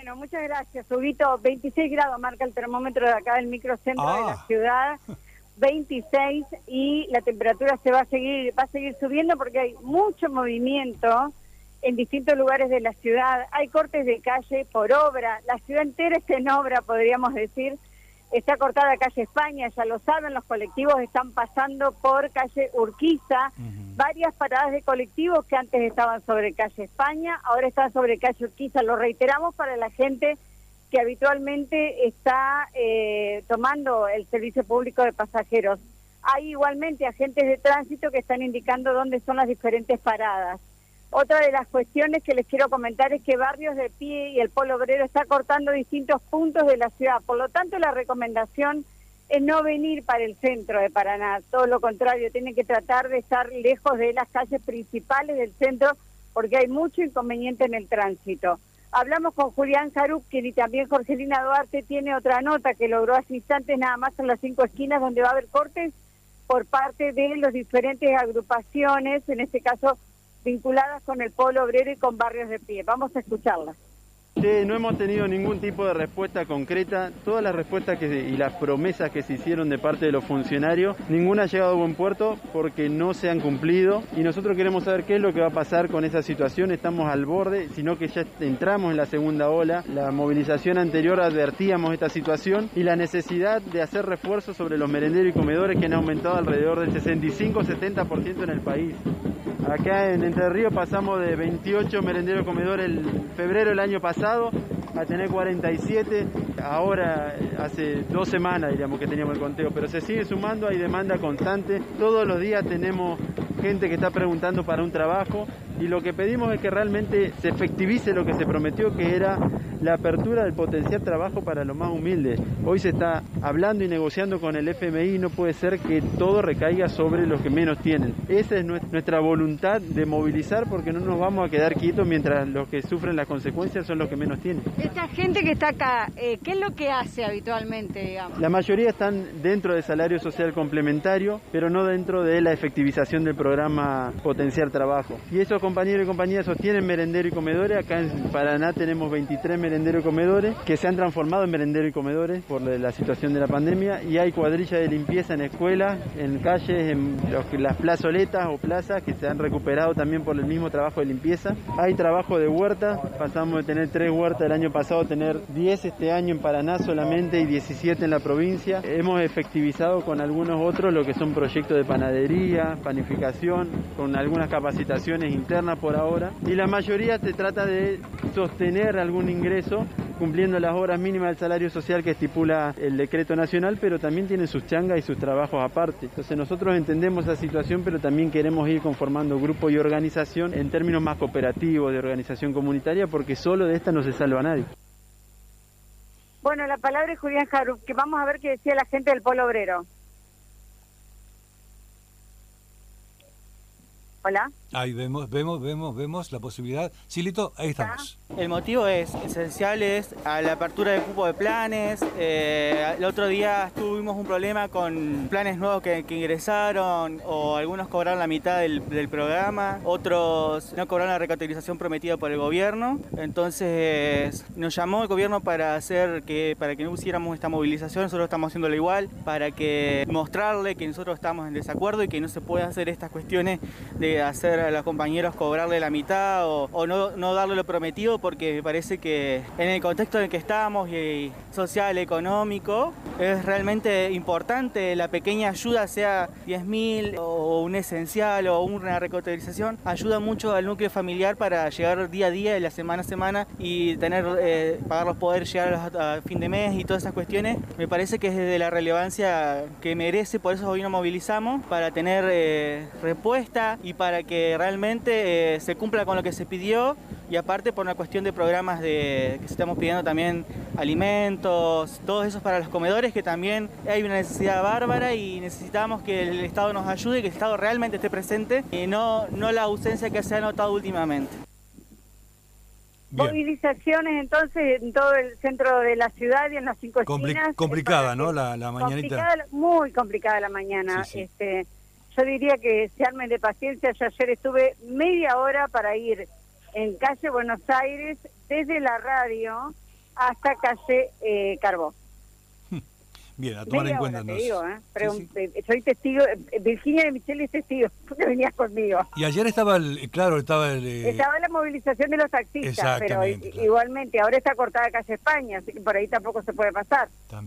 Bueno, muchas gracias, Huguito. 26 grados marca el termómetro de acá del microcentro de la ciudad, 26, y la temperatura va a seguir subiendo porque hay mucho movimiento en distintos lugares de la ciudad. Hay cortes de calle por obra, la ciudad entera está en obra, podríamos decir. Está cortada calle España, ya lo saben, los colectivos están pasando por calle Urquiza, varias paradas de colectivos que antes estaban sobre calle España, ahora están sobre calle Urquiza. Lo reiteramos para la gente que habitualmente está tomando el servicio público de pasajeros. Hay igualmente agentes de tránsito que están indicando dónde son las diferentes paradas. Otra de las cuestiones que les quiero comentar es que Barrios de Pie y el Polo Obrero está cortando distintos puntos de la ciudad. Por lo tanto, la recomendación es no venir para el centro de Paraná. Todo lo contrario, tienen que tratar de estar lejos de las calles principales del centro porque hay mucho inconveniente en el tránsito. Hablamos con Julián Jarupkin y también Jorgelina Duarte tiene otra nota que logró hace instantes nada más en las 5 esquinas donde va a haber cortes por parte de las diferentes agrupaciones, en este caso vinculadas con el Polo Obrero y con Barrios de Pie. Vamos a escucharlas. Sí, no hemos tenido ningún tipo de respuesta concreta. Todas las respuestas y las promesas que se hicieron de parte de los funcionarios, ninguna ha llegado a buen puerto porque no se han cumplido. Y nosotros queremos saber qué es lo que va a pasar con esa situación. Estamos al borde, sino que ya entramos en la segunda ola. La movilización anterior advertíamos esta situación y la necesidad de hacer refuerzos sobre los merenderos y comedores que han aumentado alrededor del 65-70% en el país. Acá en Entre Ríos pasamos de 28 merenderos comedores el febrero del año pasado a tener 47, ahora hace 2 semanas diríamos que teníamos el conteo, pero se sigue sumando, hay demanda constante, todos los días tenemos gente que está preguntando para un trabajo y lo que pedimos es que realmente se efectivice lo que se prometió, que era la apertura del potencial trabajo para los más humildes. Hoy se está hablando y negociando con el FMI y no puede ser que todo recaiga sobre los que menos tienen. Esa es nuestra voluntad de movilizar porque no nos vamos a quedar quietos mientras los que sufren las consecuencias son los que menos tienen. Esta gente que está acá, ¿qué es lo que hace habitualmente, digamos? La mayoría están dentro del salario social complementario, pero no dentro de la efectivización del programa Potenciar Trabajo. Y esos compañeros y compañeras sostienen merendero y comedores. Acá en Paraná tenemos 23 merenderos y comedores que se han transformado en merendero y comedores por la situación de la pandemia, y hay cuadrillas de limpieza en escuelas, en calles, en las plazoletas o plazas que se han recuperado también por el mismo trabajo de limpieza. Hay trabajo de huerta, pasamos de tener 3 huertas el año pasado a tener 10 este año en Paraná solamente y 17 en la provincia. Hemos efectivizado con algunos otros lo que son proyectos de panadería, panificación, con algunas capacitaciones internas por ahora, y la mayoría se trata de sostener algún ingreso cumpliendo las horas mínimas del salario social que estipula el decreto nacional, pero también tienen sus changas y sus trabajos aparte. Entonces nosotros entendemos esa situación, pero también queremos ir conformando grupo y organización en términos más cooperativos, de organización comunitaria, porque solo de esta no se salva a nadie. Bueno, la palabra es Julián Jarup, que vamos a ver qué decía la gente del Polo Obrero. Hola. Ahí vemos la posibilidad. Silito, ahí estamos. El motivo esencial es a la apertura de cupo de planes. El otro día tuvimos un problema con planes nuevos que ingresaron, o algunos cobraron la mitad del programa, otros no cobraron la recauterización prometida por el gobierno. Entonces nos llamó el gobierno para que no hiciéramos esta movilización. Nosotros estamos haciéndolo igual, para que mostrarle que nosotros estamos en desacuerdo y que no se puede hacer estas cuestiones de hacer a los compañeros cobrarle la mitad o no darle lo prometido, porque me parece que en el contexto en el que estamos y social, económico, es realmente importante. La pequeña ayuda, sea 10.000 o un esencial o una recauterización, ayuda mucho al núcleo familiar para llegar día a día, de la semana a semana, y pagarlos, poder llegar a fin de mes y todas esas cuestiones. Me parece que es de la relevancia que merece, por eso hoy nos movilizamos, para tener respuesta y para que realmente se cumpla con lo que se pidió, y aparte por una cuestión de programas que estamos pidiendo también, alimentos, todos esos para los comedores, que también hay una necesidad bárbara y necesitamos que el Estado nos ayude, que el Estado realmente esté presente y no la ausencia que se ha notado últimamente. Bien. Movilizaciones entonces en todo el centro de la ciudad y en las 5 esquinas. Complicada, ¿no? La mañanita. Muy complicada la mañana. Sí. Yo diría que se armen de paciencia. Yo ayer estuve media hora para ir en calle Buenos Aires desde la radio hasta calle Carbó. Bien, a tomar en Media cuenta hora, te entonces. digo, Sí, sí. soy testigo, Virginia de Micheli es testigo, porque venías conmigo. Y ayer estaba estaba el... Estaba la movilización de los taxistas, pero Exactamente, claro. igualmente, ahora está cortada calle España, así que por ahí tampoco se puede pasar.